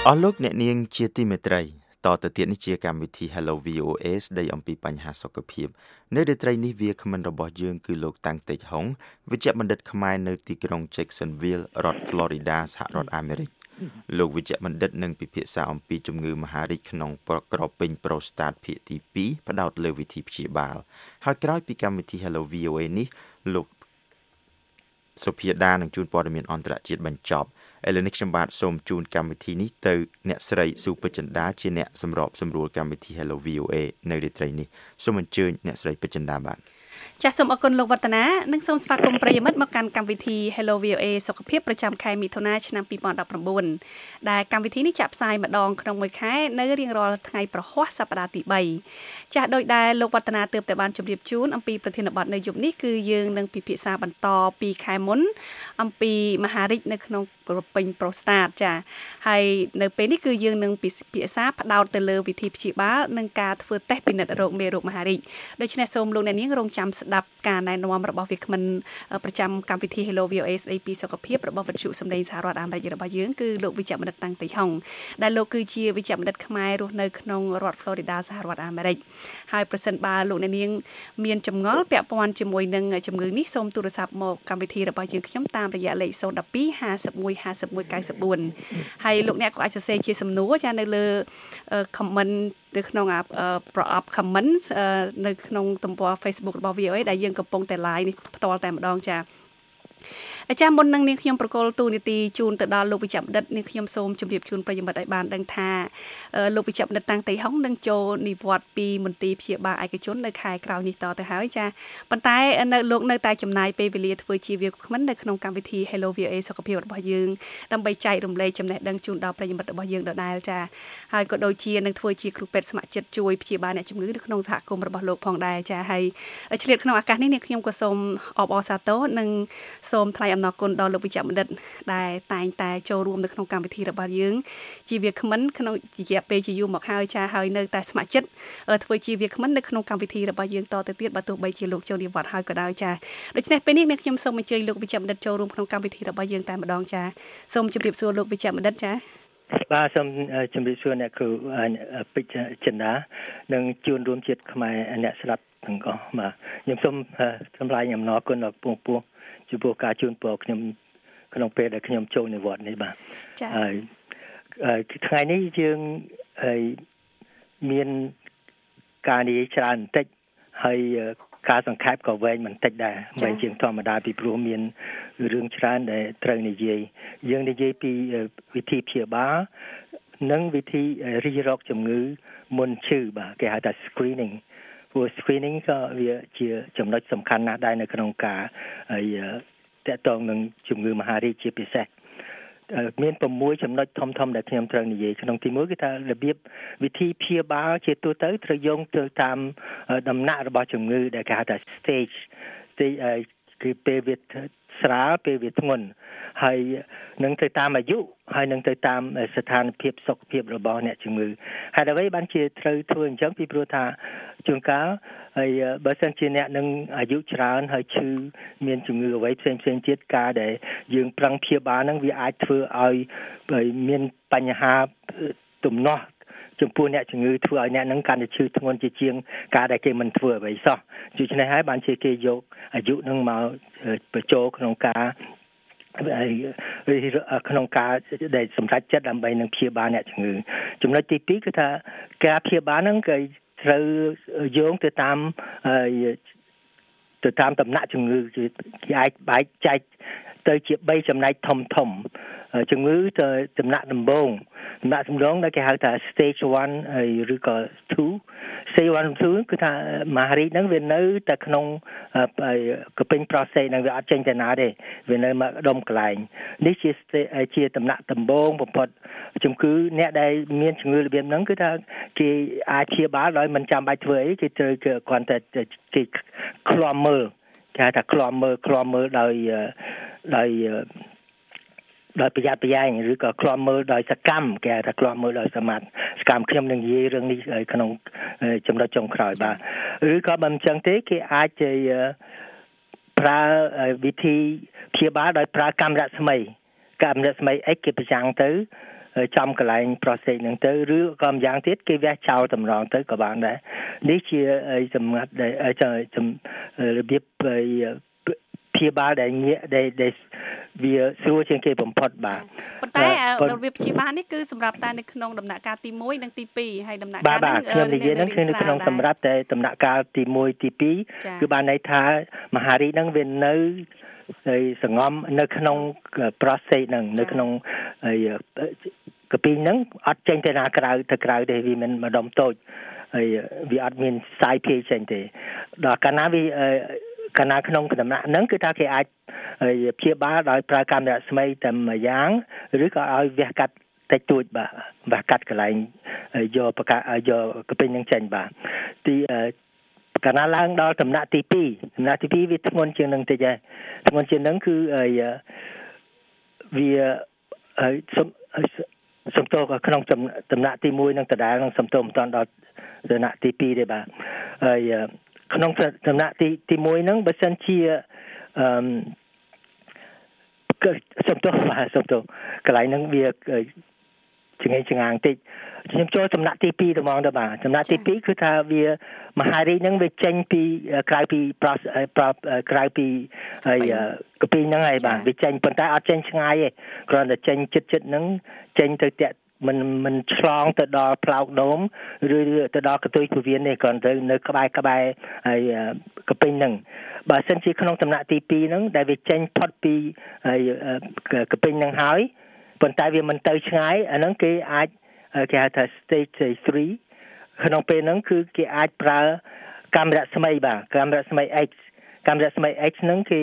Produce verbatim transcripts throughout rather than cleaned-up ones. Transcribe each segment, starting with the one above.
អស់លោកអ្នកនាងជាទីមេត្រីតទៅទៀតនេះជាកម្មវិធី Hello វី អូ เอส ដែលអំពីបញ្ហាសុខភាពនៅរាត្រីនេះវាគ្មិនរបស់យើងគឺលោកតាំងតេជហុងវិជ្ជបណ្ឌិតខ្មែរនៅទីក្រុង Jacksonville រដ្ឋ Florida សហរដ្ឋអាមេរិកលោកវិជ្ជបណ្ឌិតនឹងពិភាក្សាអំពីជំងឺមហារីកក្នុងក្រពេញប្រូស្តាតភាគទីពីរផ្ដោតលើវិធីព្យាបាលហើយក្រោយពីកម្មវិធី Hello វី អូ เอ នេះលោកសុភាដានឹងជួនព័ត៌មានអន្តរជាតិបញ្ចប់ឥឡូវនេះខ្ញុំបាទសូមជូនកម្មវិធីនេះទៅអ្នកស្រីស៊ូពេជ្រចិន្តាជាអ្នកសម្របសម្រួលកម្មវិធី Hello វី អូ เอ នៅរាត្រីនេះសូមអញ្ជើញអ្នកស្រីពេជ្រចិន្តាបាទចាសសូមអរគុណលោកវឌ្ឍនានិងសូមស្វាគមន៍ប្រិយមិត្តមកកាន់កម្មវិធី Hello វី អូ เอ សុខភាពប្រចាំខែមិថុនាឆ្នាំពីរពាន់ដប់ប្រាំបួនដែលកម្មវិធីនេះចាក់ផ្សាយម្ដងក្នុងមួយខែនៅរៀងរាល់ថ្ងៃប្រហ័សសប្តាហ៍ទីបីចាសដោយដែលលោកវឌ្ឍនាទើបតែបានជម្រាបជូនអំពីប្រធានបទនៅយប់នេះគឺយើងនឹងពិភាក្សាបន្តពីខែមុនអំពីមហារីកនៅក្នុងក្រពេញប្រូស្តាតចាហើយនៅពេលនេះគឺយើងនឹងពិភាក្សាផ្ដោតទៅលើវិធីព្យាបាលនិងការធ្វើតេស្តពិនិត្យរោគមេរោគមហារីកដូច្នេះសូមលោកអ្នកនាងរងចាំស្ដាប់ការណែនាំរបស់វាគ្មិនប្រចាំកម្មវិធី Hello វី អូ เอ ស្ដីពីសុខភាពរបស់វិទ្យុសម្លេងសហរដ្ឋអាមេរិករបស់យើងគឺលោកវិជ្ជបណ្ឌិតតាំងតេជហុងដែលលោកគឺជាវិជ្ជបណ្ឌិតខ្មែររស់នៅក្នុងរដ្ឋ Florida សហរដ្ឋអាមេរិកហើយប្រសិនបើលោកអ្នកនាងមានចម្ងល់ពាក់ព័ន្ធជាមួយនឹងជំងឺនេះសូមទូរស័ព្ទមកកម្មវិធីរបស់យើងខ្ញុំតាមរយៈលេខศูนย์ หนึ่ง สอง ห้า หนึ่ง หนึ่ง ห้า หนึ่ง เก้า สี่ហើយលោកអ្នកក៏អាចសរសេរជាសំណួរចានៅលើ comment នៅក្នុងប្រអប់ comment នៅក្នុងទំព័រ Facebook របស់ វី អូ เอ ដែលយើងកំពុងតែ live នេះផ្ទាល់តែម្ដងចាអាចារ្យមុននឹងនាងខ្ញុំប្រកល់ទូនីតិជូនទៅដល់លោកវិជ្ជបណ្ឌិតនាងខ្ញុំសូមជម្រាបជូនប្រិយមិត្តឲ្យបានដឹងថាលោកវិជ្ជបណ្ឌិតតាំងតេហុងនឹងចូលនិវត្តន៍ពីមន្ទីរព្យាបាលឯកជននៅខែក្រោយនេះតទៅហើយចាប៉ុន្តែនៅលោកនៅតែចំណាយពេលវេលាធ្វើជាវាគ្មិននៅក្នុងកម្មវិធី Hello វី អូ เอ សុខភាពរបស់យើងដើម្បីចែករំលែកចំណេះដឹងជូនដល់ប្រិយមិត្តរបស់យើងដដែលចាហើយក៏ដូចជានឹងធ្វើជាគ្រូពេទ្យស្ម័គ្រចិត្តជួយព្យាបាលអ្នកជំងឺនៅក្នុងសហគមន៍របស់លោកផងដែរចាហើយឆ្លៀតក្នុងឱកាសនេះនាងខ្ញុំក៏សូមអបអរសាទរនិងសូមថ្លែងអំណរគុណដល់លោកវិជ្ជបណ្ឌិតដែលតែងតែចូលរួមនៅក្នុងកម្មវិធីរបស់យើងជាវាគ្មិនក្នុងរយៈពេលជាយូរមកហើយចាហើយនៅតែស្ម័គ្រចិត្តធ្វើជាវាគ្មិននៅក្នុងកម្មវិធីរបស់យើងតទៅទៀតបើទោះបីជាលោកចូលនិវត្តន៍ហើយក៏ដោយចាដូច្នេះពេលនេះនាងខ្ញុំសូមអញ្ជើញលោកវិជ្ជបណ្ឌិតចូលរួមក្នុងកម្មវិធីរបស់យើងតែម្ដងចាសូមជម្រាបសួរលោកវិជ្ជបណ្ឌិតចាបាទសូមជម្រាបសួរអ្នកគ្រូពេជ្រចិន្តានិងជួនរួមជាតិខ្មែរអ្នកស្ដាប់ទាំងអស់បាទខ្ញុំសូមថ្លែងអំណរគុណដល់ពងពោះចំពោះការជូនពរខ្ញុំក្នុងពេលដែលខ្ញុំចូលនិវត្តន៍នេះបាទហើយថ្ងៃនេះយើងមានការនិយាយច្រើនបន្តិចហើយការសង្ខេបក៏វែងបន្តិចដែរវែងជាងធម្មតាពីព្រោះមានរឿងច្រើនដែលត្រូវនិយាយយើងនិយាយពីវិធីព្យាបាលនិងវិធីរិះរកជំងឺមុនឈឺបាទគេហៅថា screening ព្រោះ screening ក៏វាជាចំណុចសំខាន់ណាស់ដែរនៅក្នុងការហើយតកតងនឹងជំងឺមហារីកជាពិសេសមាន៦ចំណុចធំៗដែលខ្ញុំត្រូវនិយាយក្នុងទីមួយគឺថារបៀបវិធីព្យាបាលជាទូទៅត្រូវយោងទៅតាមដំណាក់របស់ជំងឺដែលគេហៅថា stage គឺពេលវាស្រាលពេលវាធ្ងន់ហើយនឹងទៅតាមអាយុហើយនឹងទៅតាមស្ថានភាពសុខភាពរបស់អ្នកជំងឺហើយអ្វីបានជាត្រូវធ្វើអញ្ចឹងពីព្រោះថាជួនកាលហើយបើសិនជាអ្នកនឹងអាយុច្រើនហើយឈឺមានជំងឺអ្វីផ្សេងផ្សេងទៀតការដែលយើងប្រឹងព្យាបាលហ្នឹងវាអាចធ្វើឲ្យមានបញ្ហាទំនាស់ចំពោះអ្នកជំងឺធ្វើឲ្យអ្នកនឹងកាន់តែឈឺធ្ងន់ជាជាងការដែលគេមិនធ្វើអ្វីសោះដូច្នេះហើយបានជាគេយកអាយុនឹងមកបញ្ចូលក្នុងការក្នុងការដែលសម្រេចចិត្តដើម្បីនឹងព្យាបាលអ្នកជំងឺចំណុចទីពីរគឺថាការព្យាបាលហ្នឹងគេត្រូវយោងទៅតាមទៅតាមដំណាក់ជំងឺគេអាចបែកចែកទៅជាបីចំណែកធំធំជំងឺទៅដំណាក់ដំបូងដំណាក់ដំបូងដែលគេហៅថា stage one ឬក៏ two stage one two គឺថាមហារីកហ្នឹងវានៅតែក្នុងកពេញ prostate ហ្នឹងវាអត់ចេញទៅណាទេវានៅមកដុំកន្លែងនេះជាជាដំណាក់ដំបូងបំផុតជំងឺអ្នកដែលមានជំងឺរបៀបហ្នឹងគឺថាគេអាចព្យាបាលដោយមិនចាំបាច់ធ្វើអីគេត្រូវគ្រាន់តែគេឃ្លាំមើលគេហៅថាឃ្លាំមើលឃ្លាំមើលដោយដោយដោយប្រយ័ត្នប្រយែងឬក៏ឃ្លាំមើលដោយសកម្មគេហៅថាឃ្លាំមើលដោយសមត្ថសកម្មខ្ញុំនឹងនិយាយរឿងនេះក្នុងចំណុចចុងក្រោយបាទឬក៏បើមិនចឹងទេគេអាចប្រើវិធីព្យាបាលដោយប្រើកាំរស្មីកាំរស្មី X គេប្រចាំងទៅចំកន្លែង prostate ហ្នឹងទៅឬក៏ម្យ៉ាងទៀតគេវះចោលតម្រងទៅក៏បានដែរនេះជាសម្ងាត់ដែលរបៀបព្យាបាលដែលងាកដែលវាស្រួលជាងគេបំផុតបាទប៉ុន្តែរបៀបព្យាបាលនេះគឺសម្រាប់តែនៅក្នុងដំណាក់កាលទីមួយនិងទីពីរហើយដំណាក់កាលនេះខ្ញុំនិយាយហ្នឹងគឺនៅក្នុងសម្រាប់តែដំណាក់កាលទីមួយទីពីរគឺបានន័យថាមហារីកហ្នឹងវានៅហើយសង្ងំនៅក្នុង prostate ហ្នឹងនៅក្នុងកពីហ្នឹងអត់ចេញទៅណាក្រៅទៅក្រៅទេវាមិនម្ដុំតូចហើយវាអត់មានខ្សែភាយចេញទេដល់កាលណាវាកាលណាក្នុងដំណាក់ហ្នឹងគឺថាគេអាចព្យាបាលដោយប្រើកាមេរ៉ាស្មីតែមួយយ៉ាងឬក៏ឲ្យវះកាត់តិចតួចបាទវះកាត់កន្លែងយកបកាយកកពីហ្នឹងចេញបាទទីកាលណាឡើងដល់ដំណាក់ទីពីរដំណាក់ទីពីរវាធ្ងន់ជាងនឹងតិចហើយធ្ងន់ជាងនឹងគឺវាសំទោសក្នុងដំណាក់ទីមួយនឹងដដែលនឹងសំទោសមិនតាន់ដល់ដំណាក់ទីពីរទេបាទហើយក្នុងដំណាក់ទីទីមួយហ្នឹងបើសិនជាអឺសំទោសបាទសំទោសកន្លែងហ្នឹងវាចង្អេងចង្អាងតិចខ្ញុំចូលដំណាក់ទីពីរហ្មងទៅបាទដំណាក់ទីពីរគឺថាវាមហារីកហ្នឹងវាចេញពីក្រៅពីក្រៅពីហើយកពីហ្នឹងហើយបាទវាចេញប៉ុន្តែអត់ចេញឆ្ងាយទេគ្រាន់តែចេញចិត្តចិត្តហ្នឹងចេញទៅតាក់មិនមិនឆ្លងទៅដល់ផ្លោកដូមឬទៅដល់កន្ទុយពោះវៀនទេគ្រាន់តែនៅក្បែរក្បែរហើយកពីហ្នឹងបើសិនជាក្នុងដំណាក់ទីពីរហ្នឹងដែលវាចេញផុតពីហើយកពីហ្នឹងហើយប៉ុន្តែវាមិនទៅឆ្ងាយអាហ្នឹងគេអាចគេហៅថា stage three ក្នុងពេលហ្នឹងគឺគេអាចប្រើកាមេរ៉ាស្មីបាទកាមេរ៉ាស្មី X កាមេរ៉ាស្មី X ហ្នឹងគេ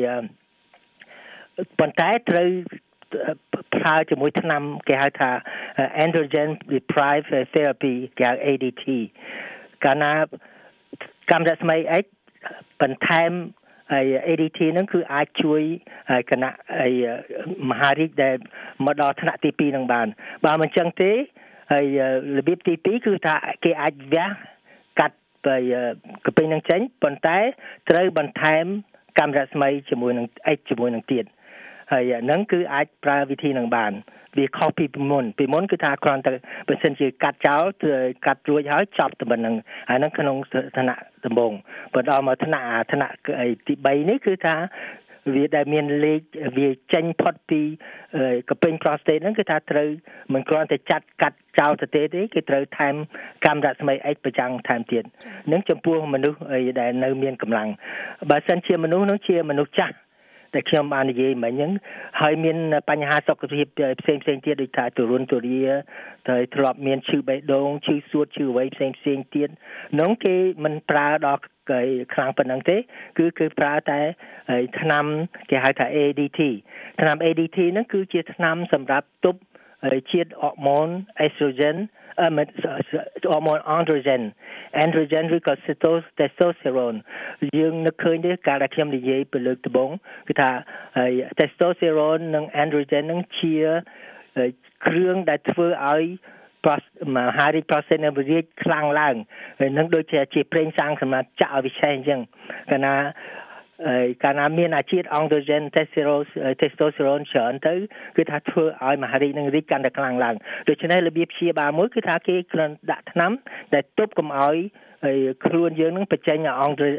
ប៉ុន្តែត្រូវប្រើជាមួយថ្នាំគេហៅថា androgen deprived therapy គេហៅ A D T កាលណាកាមេរ៉ាស្មី X បន្ថែមហើយ A D T ហ្នឹងគឺអាចជួយគណៈមហារីកដែលមកដល់ថ្នាក់ទីពីរហ្នឹងបានបើមិនចឹងទេហើយរបៀបទីពីរគឺថាគេអាចវះកាត់កពីហ្នឹងចេញប៉ុន្តែត្រូវបន្ថែមកាមេរ៉ាស្មីជាមួយនឹង X ជាមួយនឹងទៀតហើយហ្នឹងគឺអាចប្រើវិធីហ្នឹងបានវាខុសពីពីមុនពីមុនគឺថាគ្រាន់តែបើសិនជាកាត់ចោលកាត់រួចហើយចប់តែប៉ុណ្្នឹងហើយហ្នឹងក្នុងឋានៈដំបូងបើដល់មកឋានៈឋានៈទីបីនេះគឺថាវាដែលមានលេខវាចេញផុតពីកពេញ prostate ហ្នឹងគឺថាត្រូវមិនគ្រាន់តែចាត់កាត់ចោលទៅទេទេគេត្រូវថែមកាមេរ៉ាស្មី X ប្រចាំថែមទៀតនឹងចំពោះមនុស្សដែលនៅមានកម្លាំងបើសិនជាមនុស្សនោះជាមនុស្សចាស់តែខ្ញុំបាននិយាយមិញហ្នឹងហើយមានបញ្ហាសុខភាពផ្សេងផ្សេងទៀតដូចថាទូរុនទូរាហើយធ្លាប់មានឈឺបេះដូងឈឺសួតឈឺអ្វីផ្សេងផ្សេងទៀតនោះគេមិនប្រើដល់ខ្លាំងប៉ុណ្ណឹងទេគឺគឺប្រើតែថ្នាំគេហៅថា A D T ថ្នាំ A D T ហ្នឹងគឺជាថ្នាំសម្រាប់ទប់ជាតិអរម៉ូន estrogen អឺអរម៉ូន androgen androgen ឬក៏ testosterone យើងនឹកឃើញទេកាលដែលខ្ញុំនិយាយពីលើកដំបូងគឺថា testosterone និង androgen ហ្នឹងជាគ្រឿងដែលធ្វើឲ្យមហារីក prostate នៅរាជខ្លាំងឡើងហើយនឹងដូចជាជាប្រេងសាំងសម្រាប់ចាក់ឲ្យវាឆេះអញ្ចឹងកាលណាកាលណាមានអាជាតិ androgen testosterone ច្រើនទៅគឺថាធ្វើឲ្យមហារីកនឹងរីកកាន់តែខ្លាំងឡើងដូច្នេះរបៀបព្យាបាលមួយគឺថាគេគ្រាន់ដាក់ថ្នាំដែលទប់កុំឲ្យខ្លួនយើងនឹងបញ្ចេញ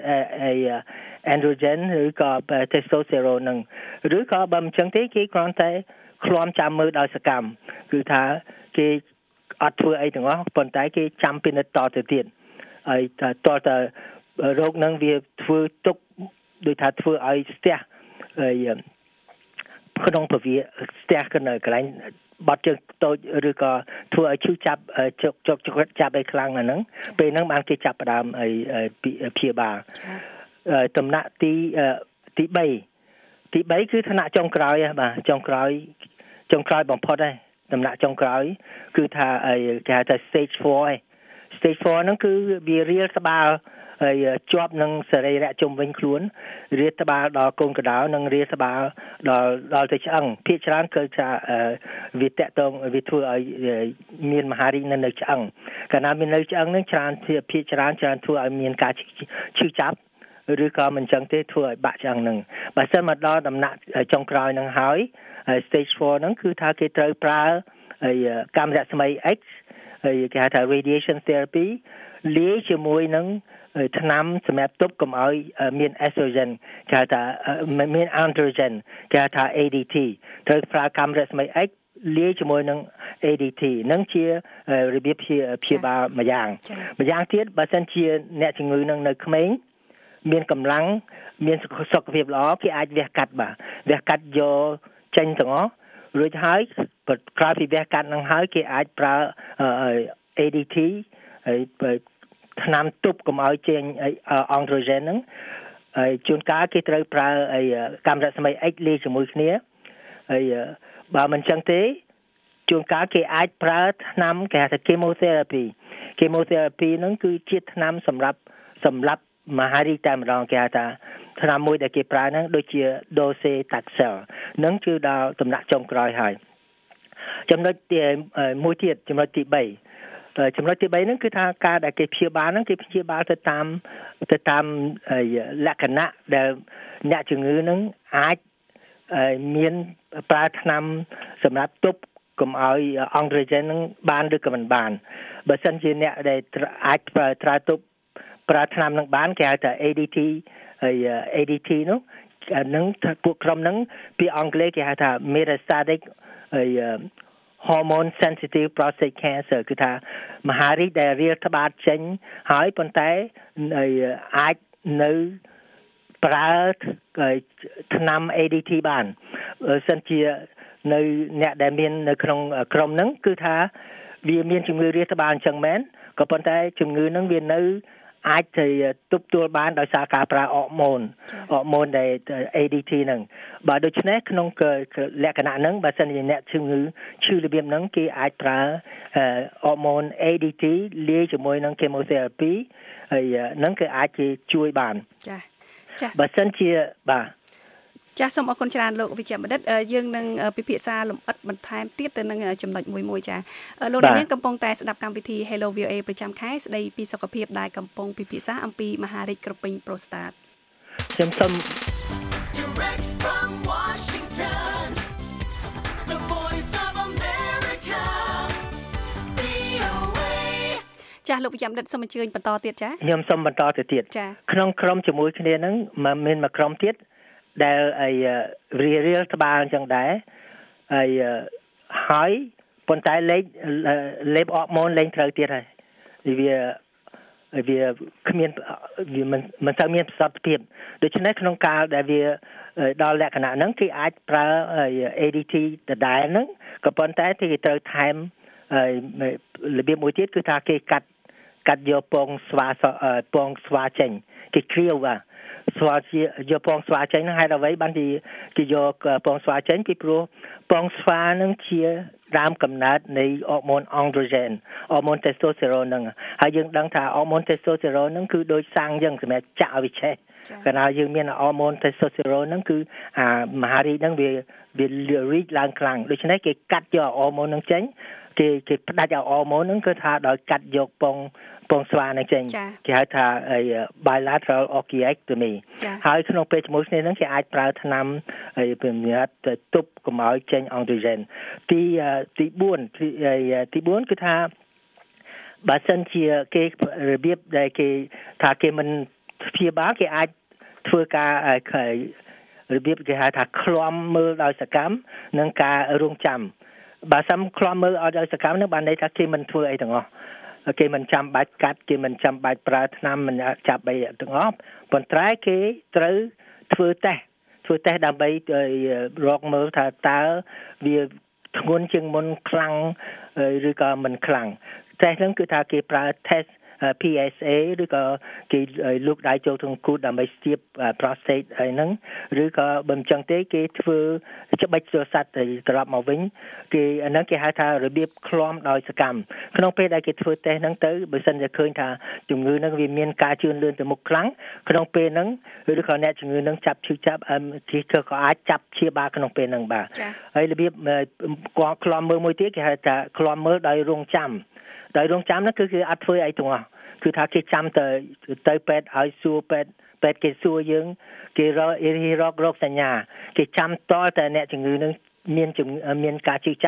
androgen ឬក៏ testosterone នឹងឬក៏បើមិនចឹងទេគេគ្រាន់តែឃ្លាំចាំមើលដោយសកម្មគឺថាគេអត់ធ្វើអីទាំងអស់ប៉ុន្តែគេចាំពិនិត្យតទៅទៀតហើយតទៅរោគនឹងវាធ្វើទុកដោយថាធ្វើឲ្យស្ទះហើយក្នុងពវាស្ទះនៅកន្លែងបាត់ជើងតូចឬក៏ធ្វើឲ្យឈឺចាប់ជុកជុកជុកចាប់ឲ្យខ្លាំងអាហ្នឹងពេលហ្នឹងបានគេចាប់ផ្ដើមឲ្យព្យាបាលដំណាក់ទីទី3ទី3គឺឋានៈចុងក្រោយបាទចុងក្រោយចុងក្រោយបំផុតហើយដំណាក់ចុងក្រោយគឺថាគេហៅថា stage four ឯ stage four ហ្នឹងគឺវារាលស្បាល់ហើយជាប់នឹងសរីរៈជុំវិញខ្លួនរាលស្បាល់ដល់កូនកណ្ដោនិងរាលស្បាល់ដល់ដល់ទៅឆ្អឹងភាគច្រើនគឺថាវាតកតងវាធ្វើឲ្យមានមហារីកនៅនៅឆ្អឹងកាលណាមាននៅឆ្អឹងហ្នឹងច្រើនភាគច្រើនច្រើនធ្វើឲ្យមានការឈឺចាប់ឬក៏មិនចឹងទេធ្វើឲ្យបាក់ឆ្អឹងហ្នឹងបើសិនមកដល់ដំណាក់ចុងក្រោយហ្នឹងហើយ stage four ហ្នឹងគឺថាគេត្រូវប្រើហើយកាំរស្មី X ហើយគេហៅថា radiation therapy លាយជាមួយនឹងថ្នាំសម្រាប់ទប់កុំឲ្យមាន estrogen គេហៅថាមាន androgen គេហៅថា A D T ត្រូវប្រើកាំរស្មី X លាយជាមួយនឹង A D T នឹងជារបៀបព្យាបាលមួយយ៉ាងមួយយ៉ាងទៀតបើសិនជាអ្នកជំងឺនឹងនៅក្មេងមានកម្លាំងមានសុខភាពល្អគេអាចវះកាត់បាទវះកាត់យកចេញទាំងអស់រួចហើយក្រោយពីវះកាត់នឹងហើយគេអាចប្រើ A D T ហើយថ្នាំទប់កុំឲ្យចេញ androgen ហ្នឹងហើយជួនកាលគេត្រូវប្រើកាំរស្មី X លាយជាមួយគ្នាហើយបើមិនចឹងទេជួនកាលគេអាចប្រើថ្នាំគេហៅថា chemotherapy chemotherapy ហ្នឹងគឺជាថ្នាំសម្រាប់សម្រាប់មហារីកតែម្ដងគេហៅថាថ្នាំមួយដែលគេប្រើហ្នឹងដូចជា docetaxel ហ្នឹងគឺដល់ដំណាក់ចុងក្រោយហើយចំណុចទីមួយទៀតចំណុចទី3ចំណុចទី3ហ្នឹងគឺថាការដែលគេព្យាបាលហ្នឹងគេព្យាបាលទៅតាមទៅតាមលក្ខណៈដែលអ្នកជំងឺហ្នឹងអាចមានប្រើថ្នាំសម្រាប់ទប់កុំឲ្យ androgen ហ្នឹងបានឬក៏មិនបានបើសិនជាអ្នកដែលអាចប្រើត្រាទប់ប្រើថ្នាំហ្នឹងបានគេហៅថា A D T ហើយ A D T នោះហ្នឹងពួកក្រុមហ្នឹងពីអង់គ្លេសគេហៅថា metastatic ហើយ hormone sensitive prostate cancer គឺថាមហារីកដែលរាលត្បាតចេញហើយប៉ុន្តែអាចនៅប្រើថ្នាំ A D T បានសិនជានៅអ្នកដែលមាននៅក្នុងក្រុមហ្នឹងគឺថាវាមានជំងឺរាលត្បាតអញ្ចឹងមែនក៏ប៉ុន្តែជំងឺហ្នឹងវានៅអាចទៅទប់ទល់បានដោយសារការប្រើអរម៉ូនអរម៉ូនដែល A D T ហ្នឹងបើដូច្នេះក្នុងលក្ខណៈហ្នឹងបើសិនជាអ្នកជំងឺឈឺរបៀបហ្នឹងគេអាចប្រើអរម៉ូន A D T លាយជាមួយនឹង chemotherapy ហើយហ្នឹងគឺអាចគេជួយបានចាចាបើសិនជាបាទចាសសូមអរគុណច្រើនលោកវិជ្ជបណ្ឌិតយើងនឹងពិភាក្សាលម្អិតបន្ថែមទៀតទៅនឹងចំណុចមួយមួយចាលោកនាងកំពុងតែស្ដាប់កម្មវិធី Hello វី អូ អេ ប្រចាំខែស្ដីពីសុខភាពដែលកំពុងពិភាក្សាអំពីមហារីកក្រពេញប្រូស្តាតខ្ញុំសូម Direct from Washington The Voice of America វី អូ เอចាសលោកវិជ្ជបណ្ឌិតសូមអញ្ជើញបន្តទៀតចាខ្ញុំសូមបន្តទៅទៀតក្នុងក្រុមជាមួយគ្នាហ្នឹងមានមួយក្រុមទៀតដែលឲ្យរៀលរៀលត្បាល់អញ្ចឹងដែរហើយហើយប៉ុន្តែលេខលេបអរម៉ូនលេងត្រូវទៀតហើយវាវាគ្មានវាមិនមិនទៅមានប្រសិទ្ធភាពដូច្នេះក្នុងកាលដែលវាដល់លក្ខណៈហ្នឹងគេអាចប្រើ A D T ដដែលហ្នឹងក៏ប៉ុន្តែគេត្រូវថែមរបៀបមួយទៀតគឺថាគេកាត់កាត់យកពងស្វាពងស្វាចេញគេគ្រាវបាទស្វាជាយកពងស្វាចេញហ្នឹងហើយដល់វិញបានគេយកពងស្វាចេញពីព្រោះពងស្វាហ្នឹងជាដើមកំណើតនៃអរម៉ូន androgen អរម៉ូន testosterone ហ្នឹងហើយយើងដឹងថាអរម៉ូន testosterone ហ្នឹងគឺដូចសាំងយើងសម្រាប់ចាក់ឲ្យវាឆេះកាលណាយើងមានអរម៉ូន testosterone ហ្នឹងគឺអាមហារីកហ្នឹងវាវារីកឡើងខ្លាំងដូច្នេះគេកាត់យកអរម៉ូនហ្នឹងចេញគេគេផ្ដាច់អរម៉ូនហ្នឹងគឺថាដោយកាត់យកពងពងស្វានឹងចេញគេហៅថា bilateral orchiectomy ហើយក្នុងពេលជាមួយគ្នាហ្នឹងគេអាចប្រើថ្នាំហើយពំនិតទប់កុំឲ្យចេញ androgen ទីទី4ទី4គឺថាបើសិនជាគេរបៀបដែលគេថាគេមិនព្យាបាលគេអាចធ្វើការរបៀបគេហៅថាឃ្លាំមើលដោយសកម្មនិងការរងចាំបើសំឃ្លាំមើលឲ្យដោយសកម្មនោះបានន័យថាគេមិនធ្វើអីទាំងអស់គេមិនចាំបាច់កាត់គេមិនចាំបាច់ប្រើថ្នាំមិនចាប់អីទាំងអស់ប៉ុន្តែគេត្រូវធ្វើតេស្តធ្វើតេស្តដើម្បីរកមើលថាតើវាធ្ងន់ជាងមុនខ្លាំងឬក៏មិនខ្លាំងតេស្តហ្នឹងគឺថាគេប្រើ test P S A ឬក៏គេលូកដៃចូលក្នុងគូតដើម្បីស្ទាប prostate ហើយហ្នឹងឬក៏បើមិនចឹងទេគេធ្វើច្បិចសត្វទៅត្រឡប់មកវិញគេអាហ្នឹងគេហៅថារបៀបឃ្លាំដោយសកម្មក្នុងពេលដែលគេធ្វើតេស្តហ្នឹងទៅបើសិនជាឃើញថាជំងឺហ្នឹងវាមានការជឿនលឿនទៅមុខខ្លាំងក្នុងពេលហ្នឹងឬក៏អ្នកជំងឺហ្នឹងចាប់ឈឺចាប់គេក៏អាចចាប់ព្យាបាលក្នុងពេលហ្នឹងបាទហើយរបៀបឃ្លាំមើលមួយទៀតគេហៅថាឃ្លាំមើលដោយរងចាំដោយរងចាំនោះគឺគេអត់ធ្វើអីទាំងអស់គឺថាគេចាំទៅទៅពេទ្យឲ្យសួរពេទ្យពេទ្យគេសួរយើងគេរករករោគសញ្ញាគេចាំតតែអ្នកជំងឺនឹងមានមានការជឿចាប់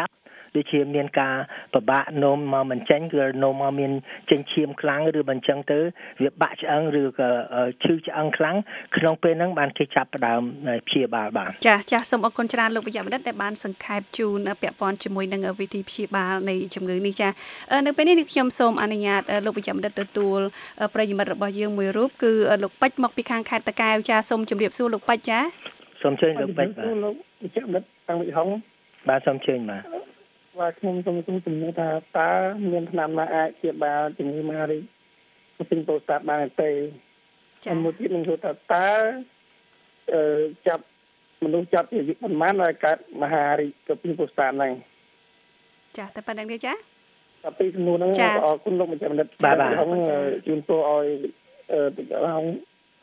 ដូចជាមានការពិបាកនោមមកមិនចេញគឺនោមមកមានចេញឈាមខ្លាំងឬមិនចឹងទៅវាបាក់ឆ្អឹងឬក៏ឈឺឆ្អឹងខ្លាំងក្នុងពេលហ្នឹងបានគេចាប់ផ្ដើមព្យាបាលបានចាចាសូមអរគុណច្រើនលោកវិជ្ជបណ្ឌិតដែលបានសង្ខេបជូនពាក់ព័ន្ធជាមួយនឹងវិធីព្យាបាលនៃជំងឺនេះចានៅពេលនេះខ្ញុំសូមអនុញ្ញាតលោកវិជ្ជបណ្ឌិតទទួលប្រិយមិត្តរបស់យើងមួយរូបគឺលោកពេជ្រមកពីខាងខេត្តតាកែវចាសូមជម្រាបសួរលោកពេជ្រចាសូមអញ្ជើញលោកពេជ្របាទលោកវិជ្ជបណ្ឌិតតាំងវិហុងបាទសូមអញ្ជើញបាទបាទខ្ញុំសូមជំរាបថាតើមានថ្នាំណាអាចព្យាបាលជំងឺមហារីកពេញពោស្តាតបានទេចា៎មួយទៀតនឹងថាតើអឺចាប់មនុស្សចាប់អាយុប៉ុន្មានឲ្យកើតមហារីកពេញពោស្តាតហ្នឹងចាតែប៉ុណ្្នឹងទេចាតែពីសំណួរហ្នឹងអរគុណលោកវិជ្ជបណ្ឌិតបាទបាទជូនពរឲ្យអឺទឹកឡង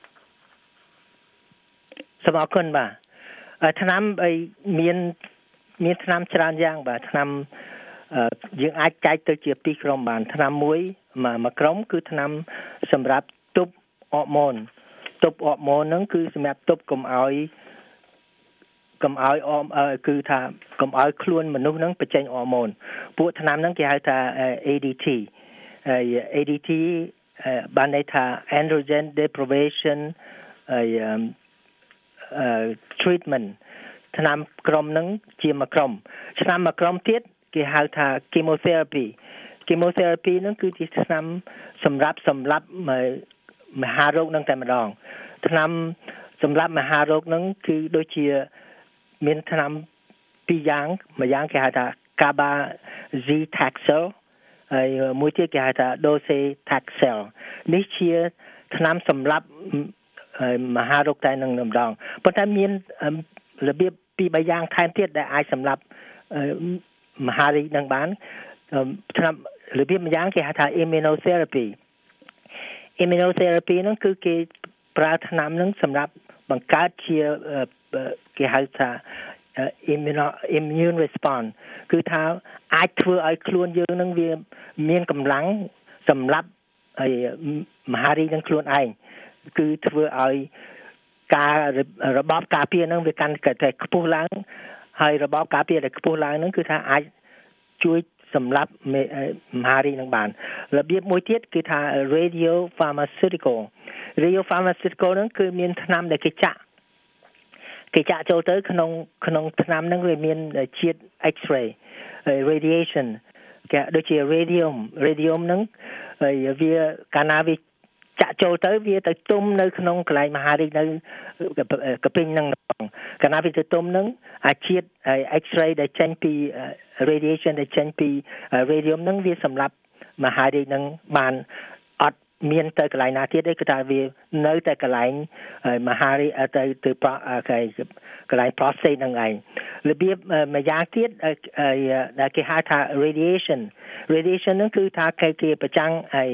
សូមអរគុណបាទថ្នាំអីមានមានថ្នាំច្រើនយ៉ាងបាទថ្នាំយើងអាចចែកទៅជាពីរក្រុមបានថ្នាំមួយមួយក្រុមគឺថ្នាំសម្រាប់ទប់អរម៉ូនទប់អរម៉ូនហ្នឹងគឺសម្រាប់ទប់កុំឲ្យកុំឲ្យអមគឺថាកុំឲ្យខ្លួនមនុស្សហ្នឹងបញ្ចេញអរម៉ូនពួកថ្នាំហ្នឹងគេហៅថា A D T A D T បានន័យថា androgen deprivation treatment ថ្នាំក្រុមហ្នឹងជាមួយក្រុមឆ្នាំមួយក្រុមទៀតគេហៅថា chemotherapy chemotherapy ហ្នឹងគឺជាថ្នាំសម្រាប់សម្លាប់មហារោគហ្នឹងតែម្ដងថ្នាំសម្រាប់មហារោគហ្នឹងគឺដូចជាមានថ្នាំពីរយ៉ាងមួយយ៉ាងគេហៅថា Cabazitaxel ហើយមួយទៀតគេហៅថា Docetaxel នេះជាថ្នាំសម្រាប់មហារោគតែនឹងម្ដងប៉ុន្តែមានរបៀបពីរបីយ៉ាងថែមទៀតដែលអាចសម្រាប់មហារីកនឹងបានថ្នាំរបៀបមួយយ៉ាងគេហៅថា immunotherapy immunotherapy ហ្នឹងគឺគេប្រើថ្នាំហ្នឹងសម្រាប់បង្កើតជាគេហៅថា immune response គឺថាអាចធ្វើឲ្យខ្លួនយើងនឹងវាមានកម្លាំងសម្រាប់មហារីកនឹងខ្លួនឯងគឺធ្វើឲ្យការរបបការពារនឹងវាកាន់តែខ្ពស់ឡើងហើយរបបការពារដែលខ្ពស់ឡើងនឹងគឺថាអាចជួយសម្រាប់មហារីកនឹងបានរបៀបមួយទៀតគឺថា radio pharmaceutical radio pharmaceutical ហ្នឹងគឺមានថ្នាំដែលគេចាក់គេចាក់ចូលទៅក្នុងក្នុងថ្នាំហ្នឹងវាមានជាតិ X-ray radiation គេដូចជា radium radium ហ្នឹងហើយវាកាលណាវាចាក់ចូលទៅវាទៅទុំនៅក្នុងកន្លែងមហារីកនៅកពេញហ្នឹងកាលណាវាទៅទុំហ្នឹងអាជាតិ X-ray ដែលចេញពី radiation ដែលចេញពី radium ហ្នឹងវាសម្រាប់មហារីកហ្នឹងបានអត់មានទៅកន្លែងណាទៀតទេគឺថាវានៅតែកន្លែងមហារីកទៅទៅកន្លែង prostate ហ្នឹងឯងរបៀបមួយយ៉ាងទៀតដែលគេហៅថា radiation radiation ហ្នឹងគឺថាគេគេប្រចាំង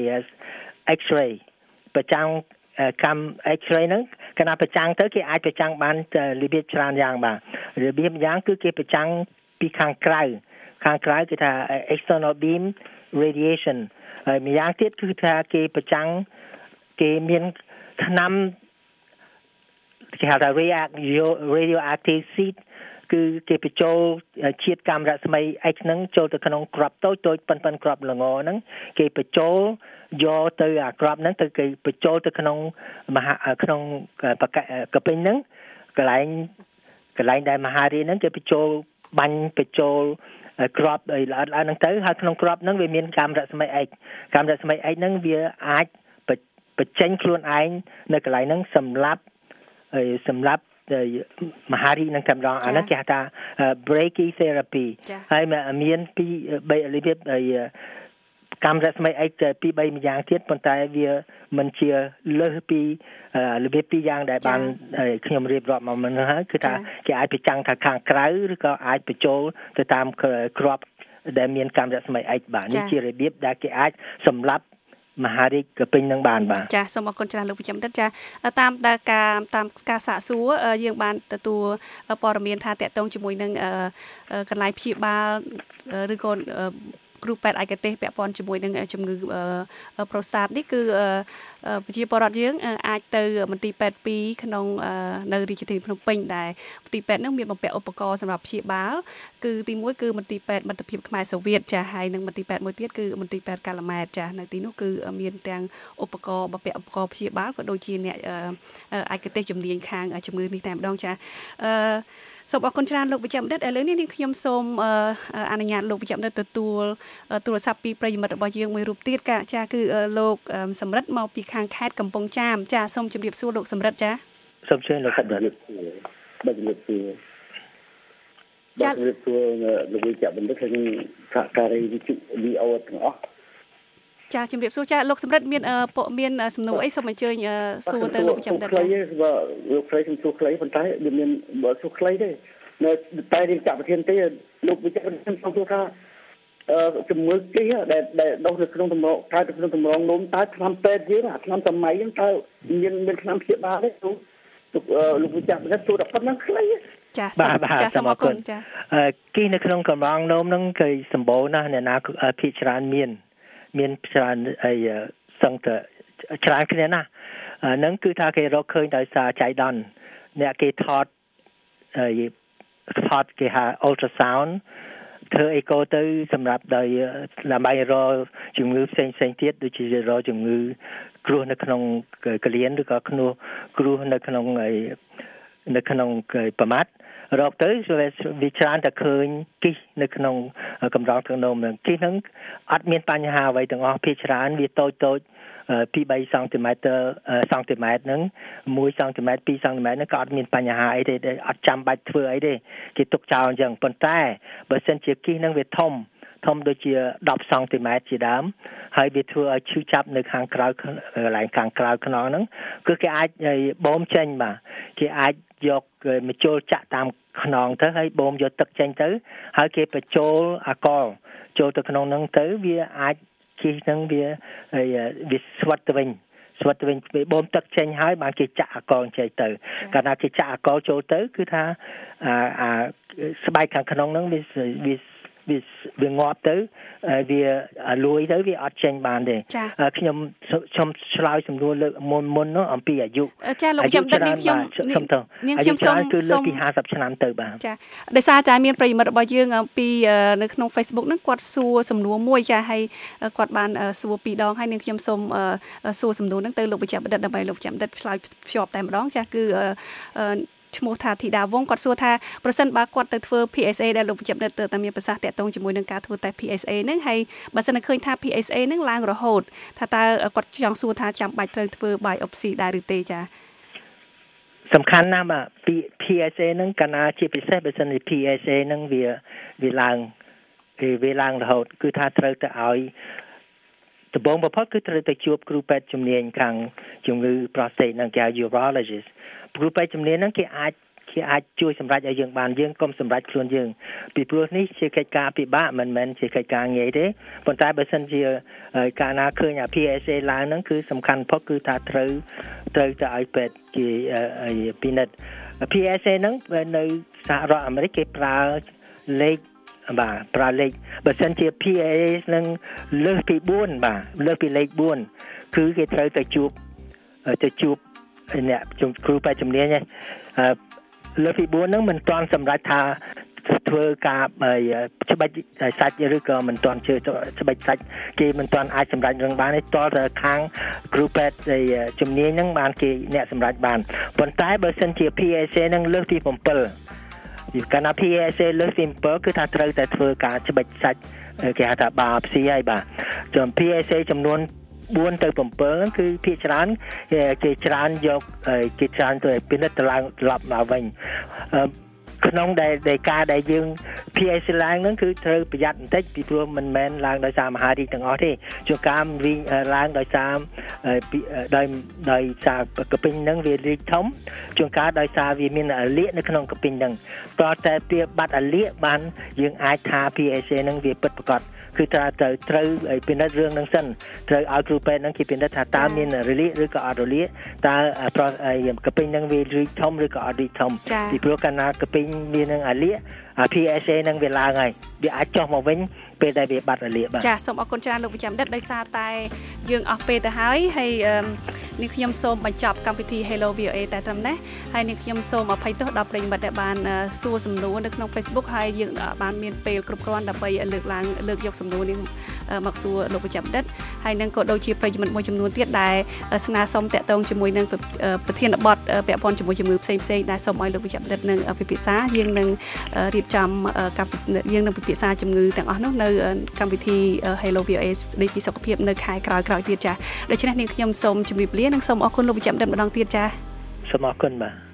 X-ray ប្រចាំងកម្ម X-ray ហ្នឹងកាលណាប្រចាំងទៅគេអាចប្រចាំងបានរបៀបច្រើនយ៉ាងបាទរបៀបយ៉ាងគឺគេប្រចាំងពីខាងក្រៅខាងក្រៅគេថា external beam radiation ហើយម្យ៉ាងទៀតគឺថាគេប្រចាំងគេមានថ្នាំគេហៅថា radioactive seed គឺគេបញ្ចូលជាតិកាំរស្មី X ហ្នឹងចូលទៅក្នុងគ្រាប់តូចតូចប៉ុនប៉ុនគ្រាប់ល្ងហ្នឹងគេបញ្ចូលយកទៅអាគ្រាប់ហ្នឹងទៅគេបញ្ចូលទៅក្នុងមហាក្នុងកពេញហ្នឹងកន្លែងកន្លែងដែលមហារីហ្នឹងគេបញ្ចូលបាញ់បញ្ចូលគ្រាប់ឲ្យល្អិតល្អហ្នឹងទៅហើយក្នុងគ្រាប់ហ្នឹងវាមានកាំរស្មី X កាំរស្មី X ហ្នឹងវាអាចបញ្ចេញខ្លួនឯងនៅកន្លែងហ្នឹងសម្រាប់សម្រាប់មហារីកនឹងតែម្ដងអានោះគេហៅថា brachytherapy ហើយមានពីររបៀបកម្មរស្មី X ពីរបីម្យ៉ាងទៀតប៉ុន្តែវាមិនជាលើសពីរបៀបពីរយ៉ាងដែលបានខ្ញុំរៀបរាប់មកមុនហ្នឹងហើយគឺថាគេអាចប្រចាំងថាខាងក្រៅឬក៏អាចបញ្ចូលទៅតាមគ្រាប់ដែលមានកម្មរស្មី X បាទនេះជារបៀបដែលគេអាចសម្រាប់មហារីកកពេញនឹងបានបាទចាសូមអរគុណច្រើនលោកវិជ្ជបណ្ឌិតចាតាមដែលការតាមការសាកសួរយើងបានទទួលព័ត៌មានថាតកតងជាមួយនឹងកន្លែងព្យាបាលឬក៏គ្រូពេទ្យឯកទេសពាក់ព័ន្ធជាមួយនឹងជំងឺប្រូស្តាតនេះគឺប្រជាពលរដ្ឋយើងអាចទៅមន្ទីរពេទ្យពីរក្នុងនៅរាជធានីភ្នំពេញដែលមន្ទីរពេទ្យនោះមានបំពាក់ឧបករណ៍សម្រាប់ព្យាបាលគឺទីមួយគឺមន្ទីរពេទ្យមិត្តភាពខ្មែរសូវៀតចាហើយនិងមន្ទីរពេទ្យមួយទៀតគឺមន្ទីរពេទ្យកាឡាម៉ែតចានៅទីនោះគឺមានទាំងឧបករណ៍បំពាក់ឧបករណ៍ព្យាបាលក៏ដូចជាអ្នកឯកទេសជំនាញខាងជំងឺនេះតែម្ដងចាអឺសូមអរគុណច្រើនលោកវិជ្ជបណ្ឌិតឥឡូវនេះនាងខ្ញុំសូមអនុញ្ញាតលោកវិជ្ជបណ្ឌិតទទួលទូរស័ព្ទពីប្រិយមិត្តរបស់យើងមួយរូបទៀតចាគឺលោកសំរិទ្ធមកពីខាងខេត្តកំពង់ចាមចាសូមជម្រាបសួរលោកសំរិទ្ធចាសូមជឿលោកសំរិទ្ធបាទជំរាបសួរបាទជំរាបសួរលោកវិជ្ជបណ្ឌិតនិងសហការីវិទ្យុវីអូទាំងអស់ចាជំរាបសួរចាលោកសំរិទ្ធមានមានសំណួរអីសូមអញ្ជើញសួរទៅលោកវិជ្ជបណ្ឌិតចាលោកស្រីខ្ញុំសួរខ្លីប៉ុន្តែវាមានបើសួរខ្លីទេនៅតែរៀបចាក់ប្រធានទេលោកវិជ្ជបណ្ឌិតខ្ញុំសួរថាអឺជំងឺគីដែលដែលដុសនៅក្នុងតម្រងតើក្នុងតម្រងនោមតើថ្នាំពេទ្យយើងអាថ្នាំសម័យហ្នឹងតើមានមានថ្នាំព្យាបាលទេលោកលោកវិជ្ជបណ្ឌិតសួរតែប៉ុណ្្នឹងខ្លីចាចាសូមអរគុណចាគីនៅក្នុងកម្រងនោមហ្នឹងគឺសម្បូរណាស់អ្នកណាភាគច្រើនមានមានច្រើនអីសឹងតែច្រើនគ្នាណាស់ហ្នឹងគឺថាគេរកឃើញដោយសារចៃដន្យអ្នកគេថតអីថតគេហៅ ultrasound ធ្វើអេកូទៅសម្រាប់ដោយដើម្បីរកជំងឺផ្សេងផ្សេងទៀតដូចជារកជំងឺគ្រោះនៅក្នុងកលៀនឬក៏គ្រោះគ្រោះនៅក្នុងនៅក្នុងប្រមាត់រកទៅវាច្រើនតែឃើញគិសនៅក្នុងកម្រងទឹកនោមនឹងគិសហ្នឹងអត់មានបញ្ហាអ្វីទាំងអស់ភាគច្រើនវាតូចតូចពីបីសង់ទីម៉ែត្រសង់ទីម៉ែត្រហ្នឹងមួយសង់ទីម៉ែត្រពីរសង់ទីម៉ែត្រហ្នឹងក៏អត់មានបញ្ហាអីទេអត់ចាំបាច់ធ្វើអីទេគេទុកចោលអញ្ចឹងប៉ុន្តែបើសិនជាគិសហ្នឹងវាធំធំដូចជាដប់សង់ទីម៉ែត្រជាដើមហើយវាធ្វើឲ្យឈឺចាប់នៅខាងក្រៅកន្លែងខាងក្រៅខ្នងហ្នឹងគឺគេអាចបូមចេញបាទគេអាចយកមកចូលចាក់តាមខ្នងទៅហើយបូមយកទឹកចេញទៅហើយគេបញ្ចូលអាកុលចូលទៅក្នុងហ្នឹងទៅវាអាចគិសហ្នឹងវាវាស្វិតទៅវិញស្វិតទៅវិញពេលបូមទឹកចេញហើយបានគេចាក់អាកុលចេញទៅកាលណាគេចាក់អាកុលចូលទៅគឺថាអាអាស្បែកខាងក្នុងហ្នឹងវាវាវាវាងាប់ទៅវាលួយទៅវាអត់ចេញបានទេខ្ញុំខ្ញុំឆ្លើយសំណួរលើកមុនមុននោះអំពីអាយុចាលោកខ្ញុំដឹងនេះខ្ញុំនេះខ្ញុំសូមគឺលើកពីห้าสิบឆ្នាំទៅបាទចាដោយសារតែមានប្រិយមិត្តរបស់យើងពីនៅក្នុង Facebook ហ្នឹងគាត់សួរសំណួរមួយចាហើយគាត់បានសួរពីរដងហើយនាងខ្ញុំសូមសួរសំណួរហ្នឹងទៅលោកវិជ្ជបណ្ឌិតដើម្បីលោកវិជ្ជបណ្ឌិតឆ្លើយភ្ជាប់តែម្ដងចាគឺឈ្មោះថាធីតាវងគាត់សួរថាប្រសិនបើគាត់ទៅធ្វើ P S A ដែលលោកវិជ្ជបណ្ឌិតទៅតែមានប្រសាសន៍តាក់ទងជាមួយនឹងការធ្វើតេស្ត P S A ហ្នឹងហើយបើសិនឃើញថា P S A ហ្នឹងឡើងរហូតថាតើគាត់ចង់សួរថាចាំបាច់ត្រូវធ្វើ biopsy ដែរឬទេចាសំខាន់ណាស់បាទ P S A ហ្នឹងកាលណាជាពិសេសបើសិនជា P S A ហ្នឹងវាវាឡើងគេវាឡើងរហូតគឺថាត្រូវទៅឲ្យដំបូងបំផុតគឺត្រូវទៅជួបគ្រូពេទ្យជំនាញខាងជំងឺ prostate និងគេហៅ urologist គ្រូពេទ្យជំនាញហ្នឹងគេអាចគេអាចជួយសម្រេចឲ្យយើងបានយើងកុំសម្រេចខ្លួនយើងពីព្រោះនេះជាកិច្ចការពិបាកមិនមែនជាកិច្ចការងាយទេប៉ុន្តែបើសិនជាកាលណាឃើញអា P S A ឡើងហ្នឹងគឺសំខាន់បំផុតគឺថាត្រូវត្រូវទៅឲ្យពេទ្យគេពិនិត្យ P S A ហ្នឹងនៅសហរដ្ឋអាមេរិកគេប្រើលេខបាទប្រើលេខបើសិនជា P S A នឹងលើសពីbốnបាទលើសពីលេខbốnគឺគេត្រូវទៅជួបទៅជួបអ្នកគ្រូពេទ្យជំនាញហ្នឹងលើសពីbốnហ្នឹងមិនទាន់សម្រេចថាធ្វើការច្បិចសាច់ឬក៏មិនទាន់ជឿច្បិចសាច់គេមិនទាន់អាចសម្រេចរឿងបានទេតទៅខាងគ្រូពេទ្យជំនាញហ្នឹងបានគេអ្នកសម្រេចបានប៉ុន្តែបើសិនជា P S A ហ្នឹងលើសពី7កាលណា P S A លើសពី7គឺថាត្រូវតែធ្វើការច្បិចសាច់គេហៅថា biopsy ហើយបាទចំ P S A ចំនួនbốnទៅ7គឺភាគច្រើនគេច្រើនយកគេច្រើនទៅពិនិត្យទៅឡើងត្រឡប់មកវិញក្នុងដែលការដែលយើង P S A ឡើងហ្នឹងគឺត្រូវប្រយ័ត្នបន្តិចពីព្រោះមិនមែនឡើងដោយសារមហារីកទាំងអស់ទេជួនកាលវិញឡើងដោយសារដោយដោយសារកពិញហ្នឹងវារីកធំជួនកាលដោយសារវាមានអាលៀកនៅក្នុងកពិញហ្នឹងតើតែពីបាត់អាលៀកបានយើងអាចថា P S A ហ្នឹងវាពិតប្រាកដគឺត្រូវត្រូវត្រូវពិនិត្យរឿងហ្នឹងសិនត្រូវឲ្យគ្រូពេទ្យហ្នឹងគេពិនិត្យថាតើមានរលាកឬក៏អត់រលាកតើកពិញហ្នឹងវារីកធំឬក៏អត់រីកធំពីព្រោះកាលណាកពិញមាននឹងអាលៀក P S A ហ្នឹងវាឡើងហើយវាអាចចុះមកវិញពេលដែលវាបាត់រលាកបាទចាសូមអរគុណច្រើនលោកវិជ្ជបណ្ឌិតដោយសារតែយើងអស់ពេលទៅហើយហើយនាងខ្ញុំសូមបញ្ចប់កម្មវិធី Hello វី អូ เอ តែត្រឹមនេះហើយនាងខ្ញុំសូមអភ័យទោសដល់ប្រិយមិត្តដែលបានសួរសំណួរនៅក្នុង Facebook ហើយយើងបានមានពេលគ្រប់គ្រាន់ដើម្បីលើកឡើងលើកយកសំណួរនេះមកសួរលោកវិជ្ជបណ្ឌិតហើយនឹងក៏ដូចជាប្រិយមិត្តមួយចំនួនទៀតដែលស្នើសុំតាក់ទងជាមួយនឹងប្រធានបទពាក់ព័ន្ធជាមួយជំងឺផ្សេងៗដែលសូមឲ្យលោកវិជ្ជបណ្ឌិតនឹងពិភាក្សាយើងនឹងរៀបចំយើងនឹងពិភាក្សាជំងឺទាំងអស់នោះនៅកម្មវិធី Hello វី អូ เอ ស្ដីពីសុខភាពនៅខែក្រោយៗទៀតចាដូច្នេះនាងខ្ញុំសូមជម្រាបលានិងសូមអរគុណលោកវិជ្ជបណ្ឌិតម្ដងទៀតចាសូមអរគុណបាទ